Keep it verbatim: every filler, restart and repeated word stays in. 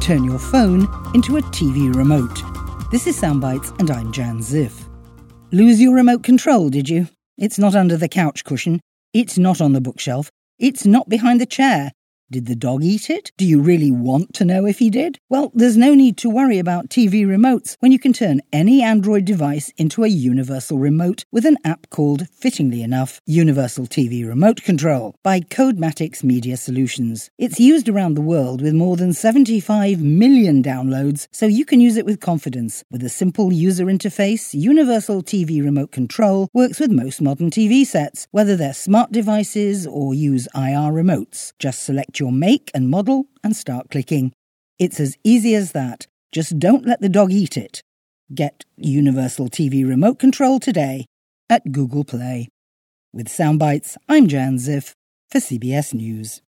turn your phone into a T V remote. This is Soundbites and I'm Jan Ziff. Lose your remote control, did you? It's not under the couch cushion. It's not on the bookshelf. It's not behind the chair. Did the dog eat it? Do you really want to know if he did? Well, there's no need to worry about T V remotes when you can turn any Android device into a universal remote with an app called, fittingly enough, Universal T V Remote Control by Codematics Media Solutions. It's used around the world with more than seventy-five million downloads, so you can use it with confidence. With a simple user interface, Universal T V Remote Control works with most modern T V sets, whether they're smart devices or use I R remotes. Just select your make and model and start clicking. It's as easy as that. Just don't let the dog eat it. Get Universal T V Remote Control today at Google Play. With Soundbites, I'm Jan Ziff for C B S News.